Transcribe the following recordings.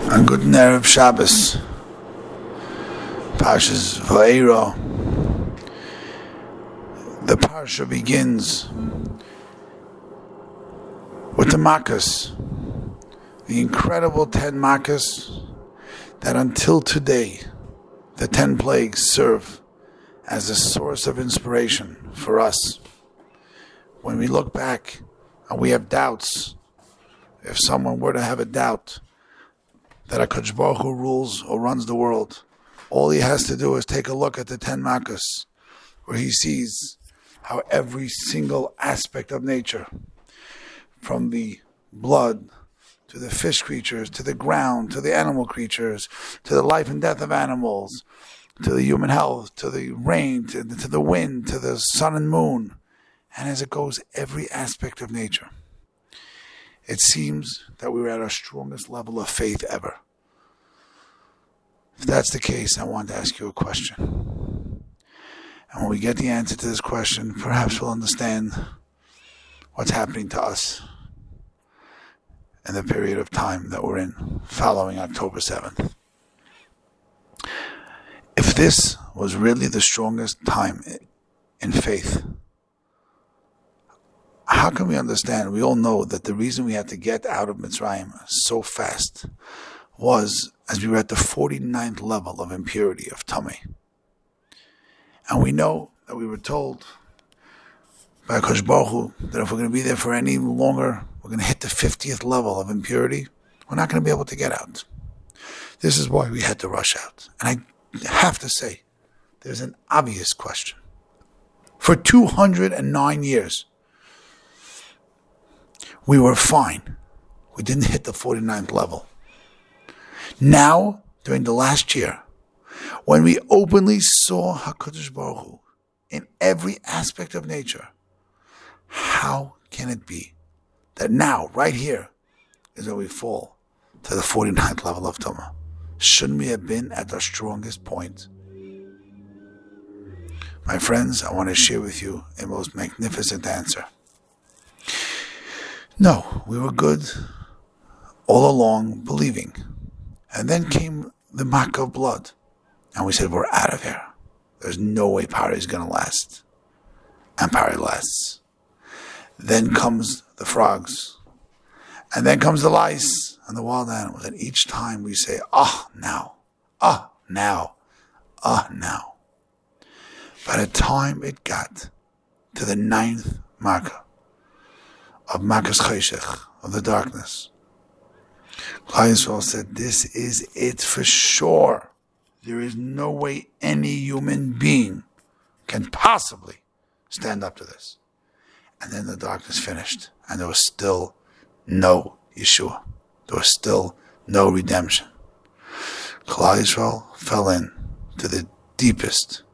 A good Erev Shabbos. Parshas Va'era. The parsha begins with the Makkos, the incredible 10 Makkos that until today, the 10 plagues serve as a source of inspiration for us. When we look back and we have doubts, if someone were to have a doubt that HaKadosh Baruch Hu rules or runs the world, all he has to do is take a look at the 10 Makkos, where he sees how every single aspect of nature, from the blood to the fish creatures, to the ground, to the animal creatures, to the life and death of animals, to the human health, to the rain, to the wind, to the sun and moon, and as it goes, every aspect of nature. It seems that we were at our strongest level of faith ever. If that's the case, I want to ask you a question. And when we get the answer to this question, perhaps we'll understand what's happening to us in the period of time that we're in following October 7th. If this was really the strongest time in faith, how can we understand? We all know that the reason we had to get out of Mitzrayim so fast was as we were at the 49th level of impurity, of Tummy. And we know that we were told by HaKadosh Baruch Hu that if we're going to be there for any longer, we're going to hit the 50th level of impurity, we're not going to be able to get out. This is why we had to rush out. And I have to say, there's an obvious question. For 209 years, we were fine. We didn't hit the 49th level. Now, during the last year, when we openly saw HaKadosh Baruch Hu in every aspect of nature, how can it be that now, right here, is where we fall to the 49th level of Tumah? Shouldn't we have been at our strongest point? My friends, I want to share with you a most magnificent answer. No, we were good all along, believing. And then came the Makkah of blood. And we said, we're out of here. There's no way Pari is going to last. And Pari lasts. Then comes the frogs. And then comes the lice and the wild animals. And each time we say, now. Now. By the time it got to the 9th Makkah, of Makkos Cheshech, of the darkness, Klal Yisrael said, this is it for sure. There is no way any human being can possibly stand up to this. And then the darkness finished, and there was still no Yeshua. There was still no redemption. Klal Yisrael fell in to the deepest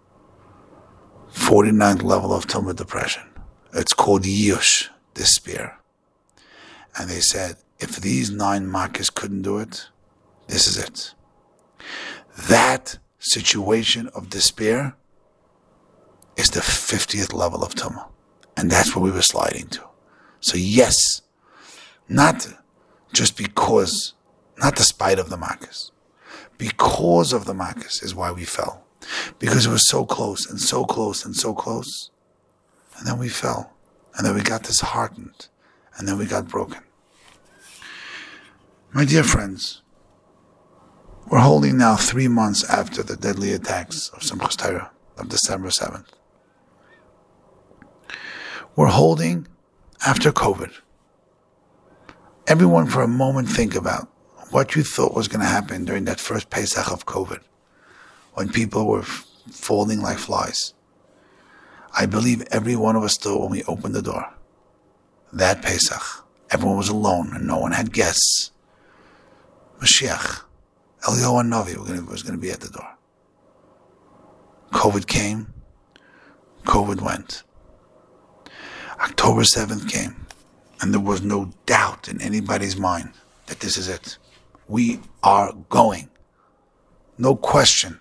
49th level of Tumah depression. It's called Yush, despair. And they said, if these 9 Makkos couldn't do it, this is it. That situation of despair is the 50th level of Tumah. And that's where we were sliding to. So yes, not just because, not despite of the Makkos. Because of the Makkos is why we fell. Because it was so close and so close and so close. And then we fell. And then we got disheartened. And then we got broken. My dear friends, we're holding now 3 months after the deadly attacks of Simchas Torah of December 7th. We're holding after COVID. Everyone for a moment think about what you thought was going to happen during that first Pesach of COVID, when people were falling like flies. I believe every one of us thought when we opened the door, that Pesach, everyone was alone and no one had guests. Mashiach, Eliyahu Navi was going to be at the door. COVID came, COVID went. October 7th came, and there was no doubt in anybody's mind that this is it. We are going. No question.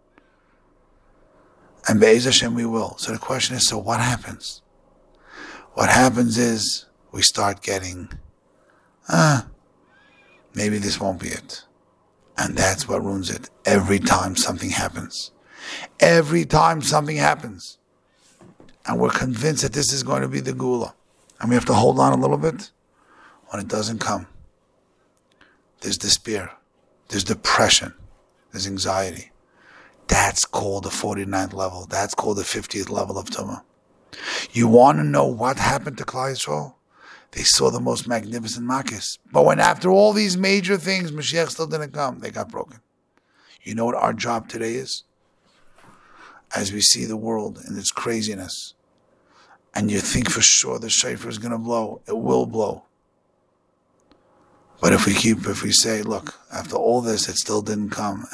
And Be'ez Hashem we will. So the question is, so what happens? What happens is we start getting, maybe this won't be it. And that's what ruins it. Every time something happens. Every time something happens. And we're convinced that this is going to be the Gula. And we have to hold on a little bit. When it doesn't come, there's despair. There's depression. There's anxiety. That's called the 49th level. That's called the 50th level of Tumah. You want to know what happened to Klal Yisrael? They saw the most magnificent Makis. But when after all these major things, Mashiach still didn't come, they got broken. You know what our job today is? As we see the world in its craziness, and you think for sure the shofar is going to blow, it will blow. But if we say, look, after all this, it still didn't come,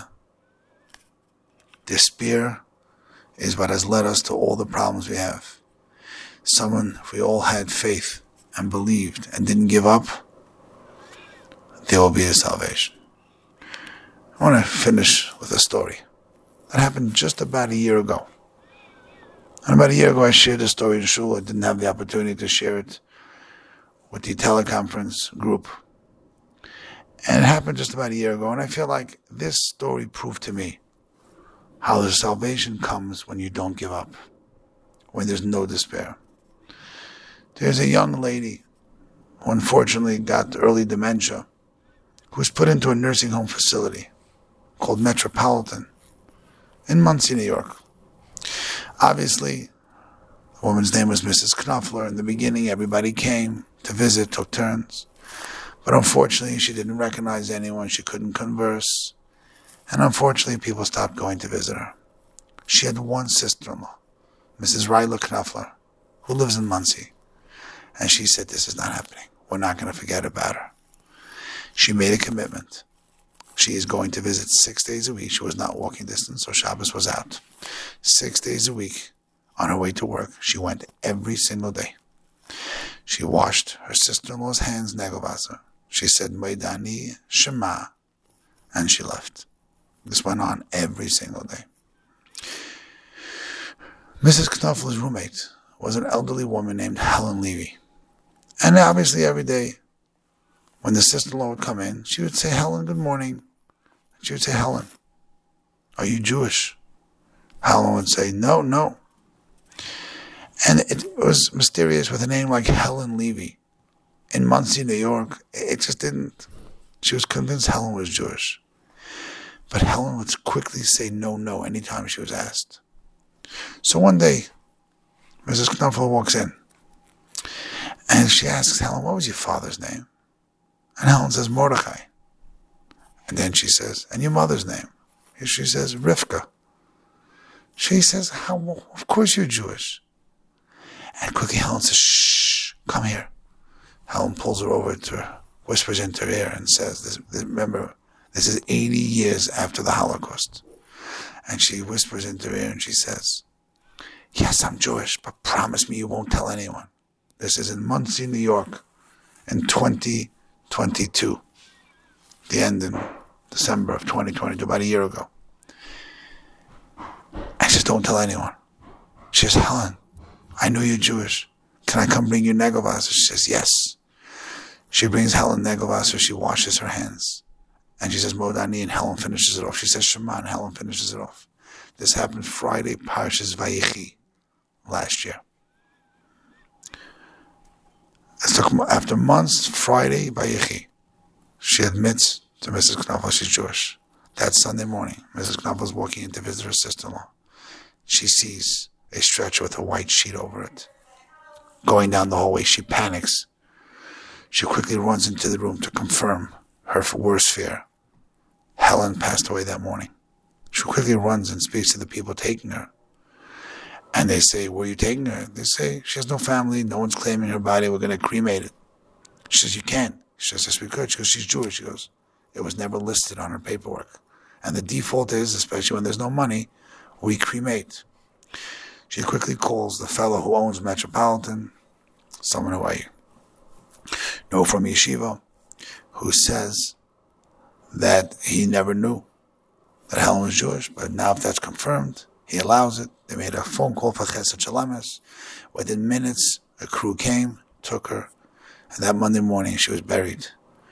despair is what has led us to all the problems we have. If we all had faith and believed and didn't give up, there will be a salvation. I want to finish with a story that happened just about a year ago. And about a year ago, I shared this story in Shul. I didn't have the opportunity to share it with the teleconference group. And it happened just about a year ago. And I feel like this story proved to me how the salvation comes when you don't give up, when there's no despair. There's a young lady who unfortunately got early dementia, who was put into a nursing home facility called Metropolitan in Monsey, New York. Obviously, the woman's name was Mrs. Knopfler. In the beginning, everybody came to visit, took turns. But unfortunately, she didn't recognize anyone. She couldn't converse. And unfortunately, people stopped going to visit her. She had one sister-in-law, Mrs. Ryla Knopfler, who lives in Monsey. And she said, this is not happening. We're not going to forget about her. She made a commitment. She is going to visit 6 days a week. She was not walking distance, so Shabbos was out. 6 days a week on her way to work. She went every single day. She washed her sister-in-law's hands, Negelwasser. She said, Moedani Shema, and she left. This went on every single day. Mrs. Knopfler's roommate was an elderly woman named Helen Levy. And obviously every day, when the sister-in-law would come in, she would say, Helen, good morning. She would say, Helen, are you Jewish? Helen would say, no. And it was mysterious with a name like Helen Levy. In Monsey, New York, it just didn't. She was convinced Helen was Jewish. But Helen would quickly say no anytime she was asked. So one day, Mrs. Knopfler walks in. And she asks Helen, what was your father's name? And Helen says, Mordechai. And then she says, and your mother's name? And she says, Rivka. She says, of course you're Jewish. And quickly Helen says, shh, come here. Helen pulls her over to her, whispers into her ear and says, remember, this is 80 years after the Holocaust. And she whispers into her ear and she says, yes, I'm Jewish, but promise me you won't tell anyone. This is in Monsey, New York, in 2022. The end in December of 2022, about a year ago. I just don't tell anyone. She says, Helen, I know you're Jewish. Can I come bring you Negelwasser? She says, yes. She brings Helen Negelwasser. She washes her hands. And she says, Modani, and Helen finishes it off. She says, Shema, and Helen finishes it off. This happened Friday, Parshas Vayechi, last year. After months, Friday, Vayechi, she admits to Mrs. Knopfler she's Jewish. That Sunday morning, Mrs. Knopfler is walking in to visit her sister-in-law. She sees a stretcher with a white sheet over it. Going down the hallway, she panics. She quickly runs into the room to confirm her worst fear. Helen passed away that morning. She quickly runs and speaks to the people taking her. And they say, where are you taking her? They say, she has no family, no one's claiming her body, we're going to cremate it. She says, you can't. She says, yes, we could. She goes, she's Jewish. She goes, it was never listed on her paperwork. And the default is, especially when there's no money, we cremate. She quickly calls the fellow who owns Metropolitan, someone who I know from Yeshiva, who says that he never knew that Helen was Jewish, but now if that's confirmed, he allows it. They made a phone call for Chesed Shalemes. Within minutes, a crew came, took her, and that Monday morning she was buried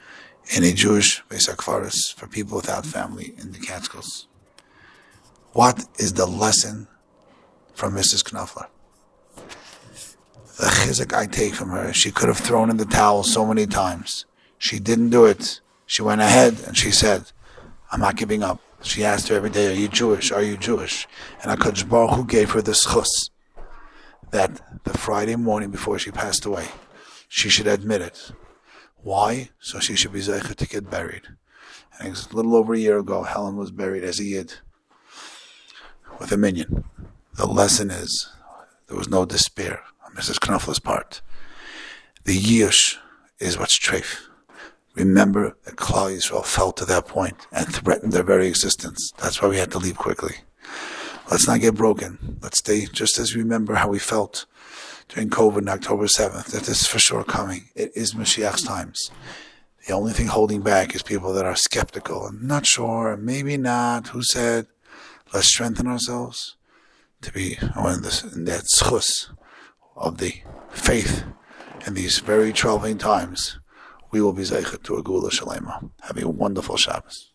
in a Jewish Beis HaKfaros for people without family in the Catskills. What is the lesson from Mrs. Knopfler? The chizuk I take from her, she could have thrown in the towel so many times. She didn't do it. She went ahead and she said, I'm not giving up. She asked her every day, are you Jewish? Are you Jewish? And HaKadosh Baruch Hu gave her the schus that the Friday morning before she passed away, she should admit it. Why? So she should be zeicha to get buried. And it was a little over a year ago, Helen was buried as a yid with a minyan. The lesson is, there was no despair on Mrs. Knopfler's part. The yish is what's treif. Remember that Klal Yisrael fell to that point and threatened their very existence. That's why we had to leave quickly. Let's not get broken. Let's stay just as we remember how we felt during COVID on October 7th, that this is for sure coming. It is Mashiach's times. The only thing holding back is people that are skeptical and not sure, maybe not. Who said? Let's strengthen ourselves to be in that schus of the faith in these very troubling times. We will be zeicha to a Geula Shalema. Have a wonderful Shabbos.